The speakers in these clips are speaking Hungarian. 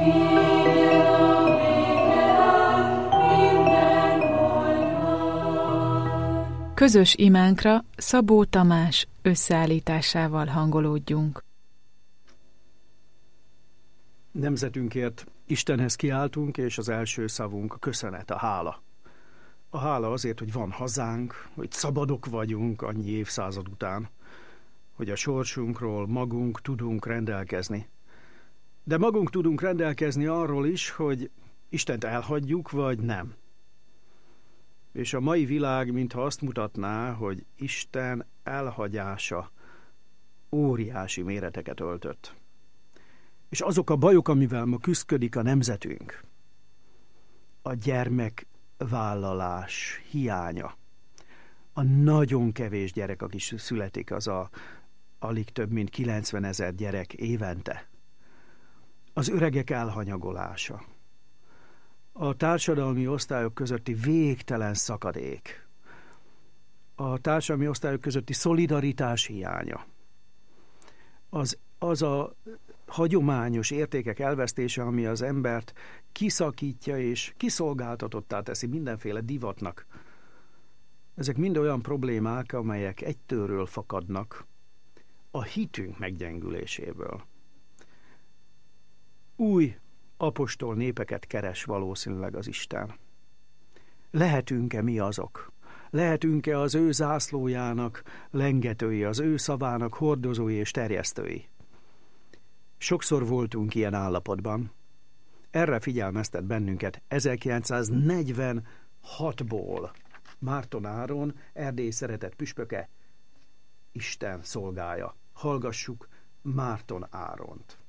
Közös imánkra Szabó Tamás összeállításával hangolódjunk. Nemzetünkért Istenhez kiáltunk, és az első szavunk a köszönet, a hála. A hála azért, hogy van hazánk, hogy szabadok vagyunk annyi évszázad után, hogy a sorsunkról magunk tudunk rendelkezni. De magunk tudunk rendelkezni arról is, hogy Istent elhagyjuk, vagy nem. És a mai világ mintha azt mutatná, hogy Isten elhagyása óriási méreteket öltött. És azok a bajok, amivel ma küszködik a nemzetünk, a gyermekvállalás hiánya, a nagyon kevés gyerek, aki születik, az alig több mint 90 000 gyerek évente, az öregek elhanyagolása, a társadalmi osztályok közötti végtelen szakadék, a társadalmi osztályok közötti szolidaritás hiánya, az a hagyományos értékek elvesztése, ami az embert kiszakítja és kiszolgáltatottá teszi mindenféle divatnak. Ezek mind olyan problémák, amelyek egytőről fakadnak a hitünk meggyengüléséből. Új apostol népeket keres valószínűleg az Isten. Lehetünk-e mi azok? Lehetünk-e az ő zászlójának lengetői, az ő szavának hordozói és terjesztői? Sokszor voltunk ilyen állapotban. Erre figyelmeztet bennünket 1946-ból Márton Áron, Erdély szeretett püspöke, Isten szolgája. Hallgassuk Márton Áront.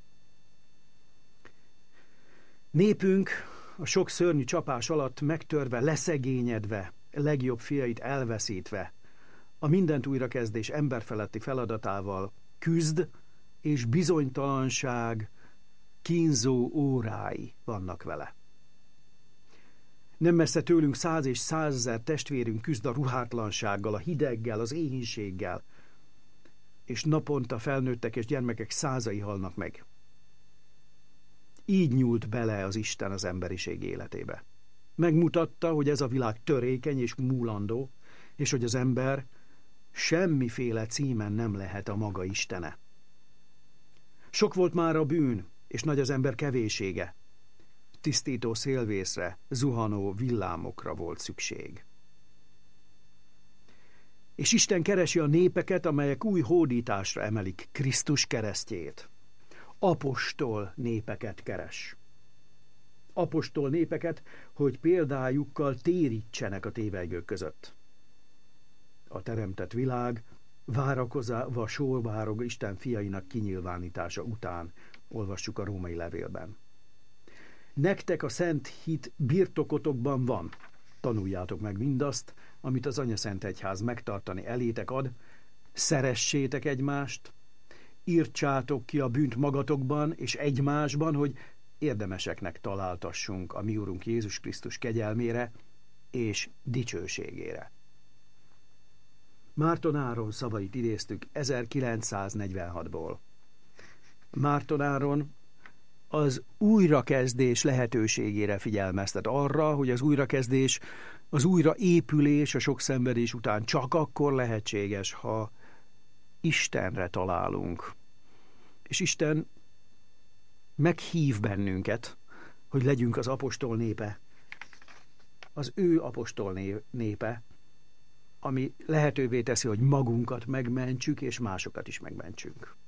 Népünk a sok szörnyű csapás alatt megtörve, leszegényedve, legjobb fiait elveszítve, a mindent újrakezdés emberfeletti feladatával küzd, és bizonytalanság kínzó órái vannak vele. Nem messze tőlünk 100 és 100 000 testvérünk küzd a ruhátlansággal, a hideggel, az éhínséggel, és naponta felnőttek és gyermekek százai halnak meg. Így nyúlt bele az Isten az emberiség életébe. Megmutatta, hogy ez a világ törékeny és múlandó, és hogy az ember semmiféle címen nem lehet a maga istene. Sok volt már a bűn, és nagy az ember kevésége. Tisztító szélvészre, zuhanó villámokra volt szükség. És Isten keresi a népeket, amelyek új hódításra emelik Krisztus keresztjét. Apostol népeket keres. Apostol népeket, hogy példájukkal térítsenek a tévelygők között. A teremtett világ várakozva sorvárog Isten fiainak kinyilvánítása után, olvassuk a római levélben. Nektek a szent hit birtokotokban van. Tanuljátok meg mindazt, amit az Anyaszentegyház megtartani elétek ad, szeressétek egymást, írtsátok ki a bűnt magatokban és egymásban, hogy érdemeseknek találtassunk a mi Urunk Jézus Krisztus kegyelmére és dicsőségére. Márton Áron szavait idéztük 1946-ból. Márton Áron az újrakezdés lehetőségére figyelmeztet, arra, hogy az újrakezdés, az újraépülés a sok szenvedés után csak akkor lehetséges, ha Istenre találunk. És Isten meghív bennünket, hogy legyünk az apostol népe, az ő apostol népe, ami lehetővé teszi, hogy magunkat megmentsük, és másokat is megmentsünk.